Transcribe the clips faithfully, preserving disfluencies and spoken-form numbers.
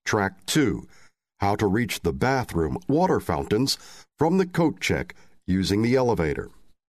Track two, how to reach the bathroom water fountains from the coat check using the elevator.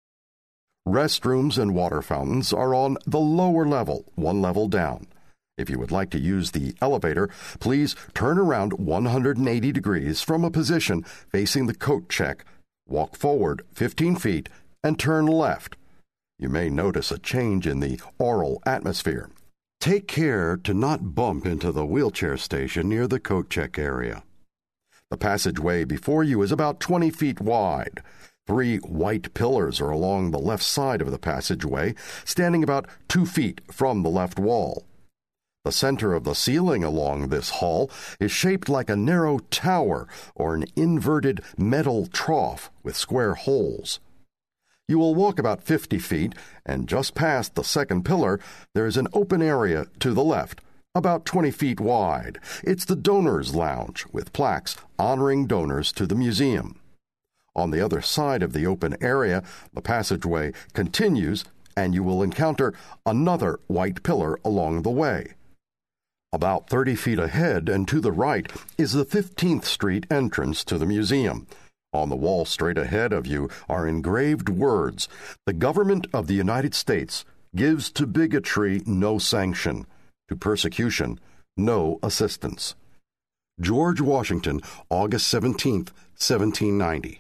Restrooms and water fountains are on the lower level, one level down. If you would like to use the elevator, please turn around one hundred eighty degrees from a position facing the coat check, walk forward fifteen feet, and turn left. You may notice a change in the oral atmosphere. Take care to not bump into the wheelchair station near the coat check area. The passageway before you is about twenty feet wide. Three white pillars are along the left side of the passageway, standing about two feet from the left wall. The center of the ceiling along this hall is shaped like a narrow tower or an inverted metal trough with square holes. You will walk about fifty feet, and just past the second pillar, there is an open area to the left, about twenty feet wide. It's the Donors Lounge, with plaques honoring donors to the museum. On the other side of the open area, the passageway continues, and you will encounter another white pillar along the way. About thirty feet ahead and to the right is the fifteenth Street entrance to the museum. On the wall straight ahead of you are engraved words, "The government of the United States gives to bigotry no sanction, to persecution no assistance." George Washington, August seventeenth, seventeen ninety.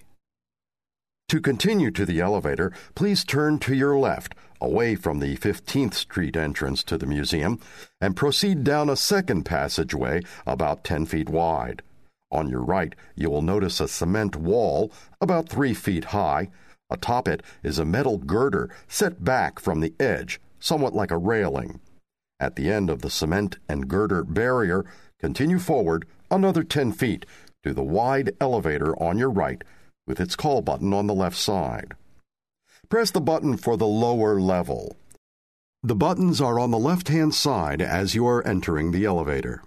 To continue to the elevator, please turn to your left, away from the fifteenth Street entrance to the museum, and proceed down a second passageway about ten feet wide. On your right, you will notice a cement wall about three feet high. Atop it is a metal girder set back from the edge, somewhat like a railing. At the end of the cement and girder barrier, continue forward another ten feet to the wide elevator on your right, with its call button on the left side. Press the button for the lower level. The buttons are on the left-hand side as you are entering the elevator.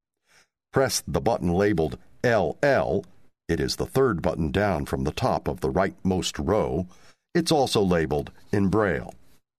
Press the button labeled L L. It is the third button down from the top of the rightmost row. It's also labeled in Braille.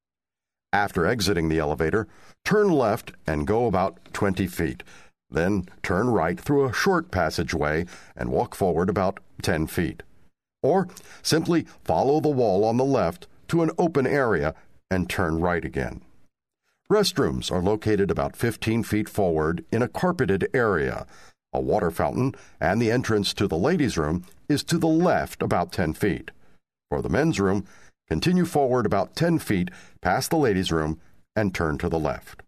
After exiting the elevator, turn left and go about twenty feet. Then turn right through a short passageway and walk forward about ten feet. Or simply follow the wall on the left to an open area and turn right again. Restrooms are located about fifteen feet forward in a carpeted area. A water fountain and the entrance to the ladies' room is to the left about ten feet. For the men's room, continue forward about ten feet past the ladies' room and turn to the left.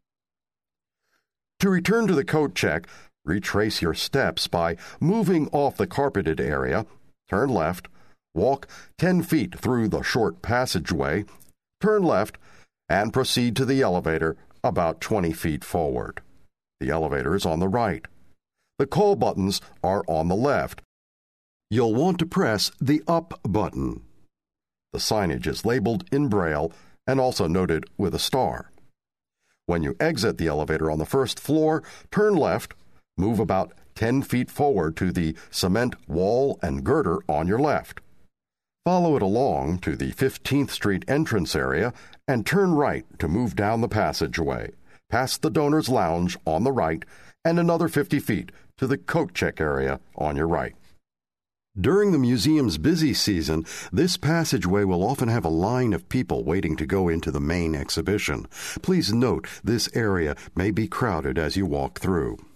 To return to the coat check, retrace your steps by moving off the carpeted area, turn left, walk ten feet through the short passageway, turn left, and proceed to the elevator about twenty feet forward. The elevator is on the right. The call buttons are on the left. You'll want to press the up button. The signage is labeled in Braille and also noted with a star. When you exit the elevator on the first floor, turn left, move about ten feet forward to the cement wall and girder on your left. Follow it along to the fifteenth Street entrance area and turn right to move down the passageway, past the Donors Lounge on the right, and another fifty feet to the coat check area on your right. During the museum's busy season, this passageway will often have a line of people waiting to go into the main exhibition. Please note this area may be crowded as you walk through.